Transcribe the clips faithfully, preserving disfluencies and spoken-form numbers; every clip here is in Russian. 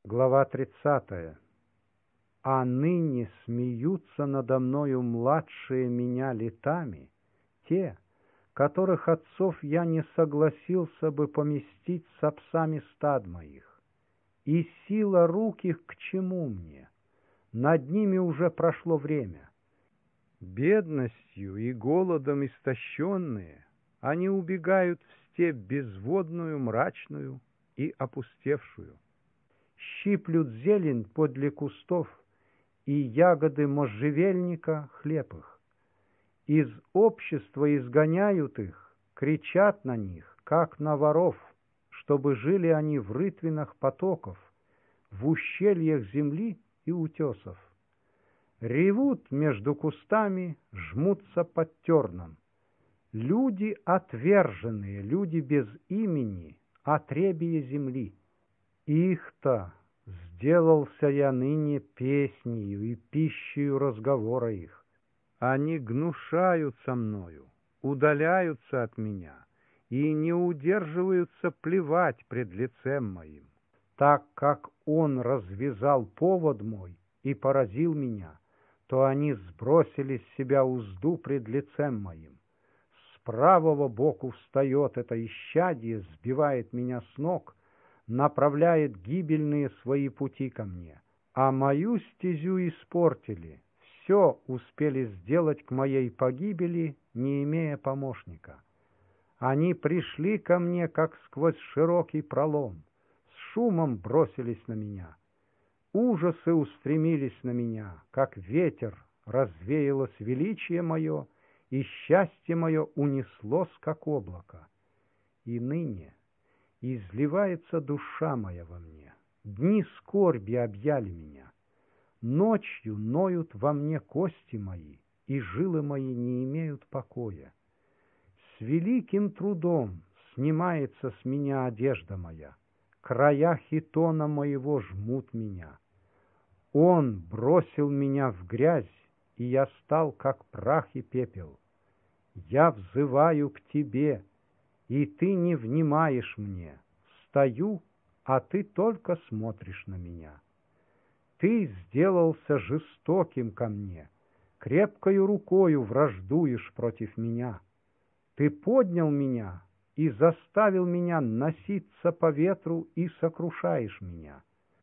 Глава тридцатая. А ныне смеются надо мною младшие меня летами, те, которых отцов я не согласился бы поместить с овсами стад моих. И сила рук их к чему мне? Над ними уже прошло время. Бедностью и голодом истощенные, они убегают в степь безводную, мрачную и опустевшую. Щиплют зелень подле кустов и ягоды можжевельника хлеб их. Из общества изгоняют их, кричат на них, как на воров, чтобы жили они в рытвинах потоков, в ущельях земли и утесов. Ревут между кустами, жмутся под терном. Люди отверженные, люди без имени, отребье земли. Их-то сделался я ныне песнею и пищею разговора их. Они гнушаются мною, удаляются от меня и не удерживаются плевать пред лицем моим. Так как он развязал повод мой и поразил меня, то они сбросили с себя узду пред лицем моим. С правого боку встает это исчадие, сбивает меня с ног, направляет гибельные свои пути ко мне, а мою стезю испортили, все успели сделать к моей погибели, не имея помощника. Они пришли ко мне, как сквозь широкий пролом, с шумом бросились на меня. Ужасы устремились на меня, как ветер, развеялось величие мое, и счастье мое унеслось, как облако. И ныне изливается душа моя во мне, дни скорби объяли меня. Ночью ноют во мне кости мои, и жилы мои не имеют покоя. С великим трудом снимается с меня одежда моя, края хитона моего жмут меня. Он бросил меня в грязь, и я стал, как прах и пепел. Я взываю к тебе, и ты не внимаешь мне. Стою, а ты только смотришь на меня. Ты сделался жестоким ко мне, крепкою рукою враждуешь против меня. Ты поднял меня и заставил меня носиться по ветру и сокрушаешь меня.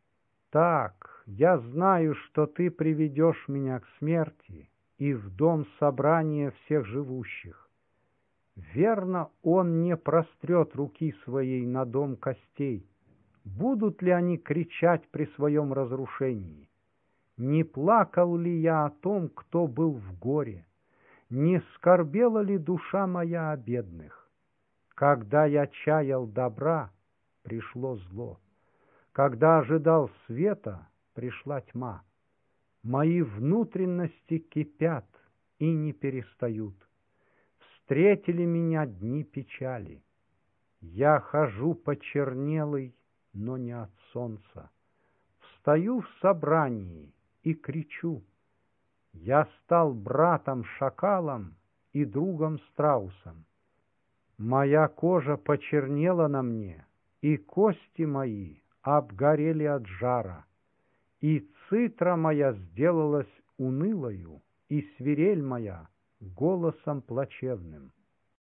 Так, я знаю, что ты приведешь меня к смерти и в дом собрания всех живущих. Верно, он не прострет руки своей на дом костей. Будут ли они кричать при своем разрушении? Не плакал ли я о том, кто был в горе? Не скорбела ли душа моя о бедных? Когда я чаял добра, пришло зло. Когда ожидал света, пришла тьма. Мои внутренности кипят и не перестают. Встретили меня дни печали. Я хожу почернелый, но не от солнца. Встаю в собрании и кричу. Я стал братом-шакалом и другом-страусом. Моя кожа почернела на мне, и кости мои обгорели от жара, и цитра моя сделалась унылою, и свирель моя голосом плачевным.